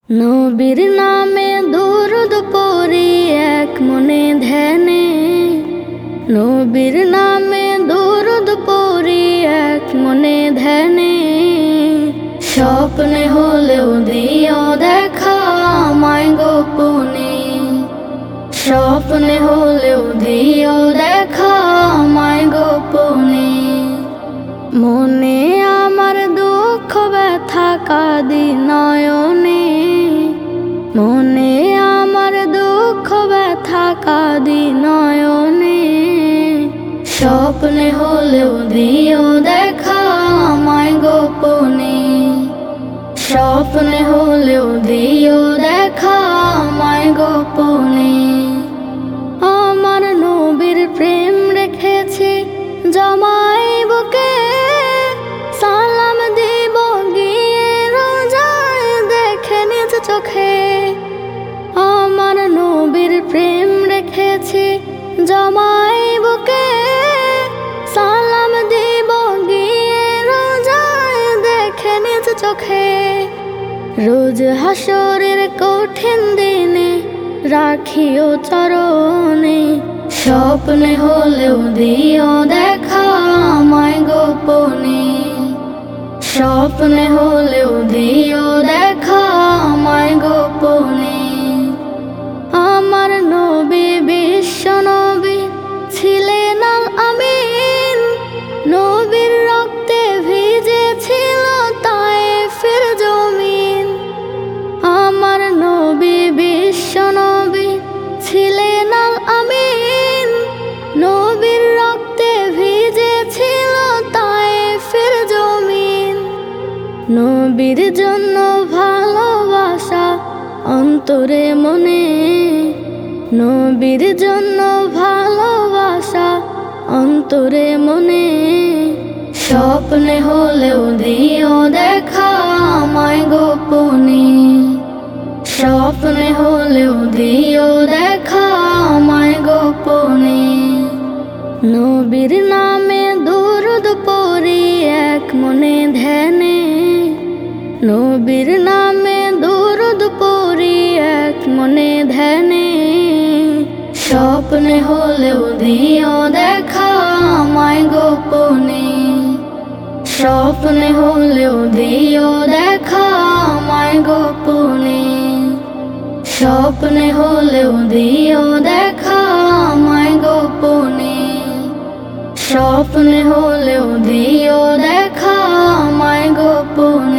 নবীর নামে দরুদ পড়ি এক মনে ধ্যানে, নবীর নামে দরুদ পড়ি এক মনে ধ্যানে। স্বপ্নে হলেও দিও দেখা আমায় গোপনে, স্বপ্নে হলেও দিও দেখা আমায় গোপনে। মনে আমার দুঃখ ব্যথা কাঁদি নয়নে, মনে আমার দুঃখ ব্যথা কাঁদি নয়নে। স্বপ্নে হলেও দিও দেখা আমায় গোপনে, স্বপ্নে হলেও দিও দেখা আমায় গোপনে। আমার নবীর প্রেম রেখেছি জমাই বুকে, সালাম দিব গিয়ে রোজায় দেখে নিজ চোখে। আমার নবীর প্রেম রেখেছি জমাই বুকে, সালাম দিব গিয়ে রোজায় দেখে নিজ চোখে। রোজ হাসরের কঠিন দিনে রাখিও চরণে, স্বপ্নে হলেও দিও দেখা আমায় গোপনে, স্বপ্নে হলেও দিও দেখা আমায় গোপনে। আমার নবী বিশ্ব নবী ছিলেন আল আমিন, নবীর রক্তে ভিজেছিল তায়েফের জমিন। আমার নবী বিশ্ব নবী ছিলেন আল আমিন, নবীর রক্তে ভিজেছিল তায়েফের জমিন। নবীর জন্য ভালোবাসা অন্তরে মনে, নবীর জন্য ভালোবাসা অন্তরে মনে। স্বপ্নে হলেও দিও দেখা আমায় গোপনে, স্বপ্নে হলেও দিও দেখা আমায় গোপনে। নবীর নামে দরুদ পড়ি এক মনে ধ্যানে, নবীর নামে দরুদ পড়ি এক মনে ধ্যানে। স্বপ্নে হলেও দিও দেখা আমায় গোপনে, স্বপ্নে হলেও দিও দেখা আমায় গোপনে, স্বপ্নে হলেও দিও দেখা আমায় গোপনে, স্বপ্নে হলেও দিও দেখা আমায় গোপনে।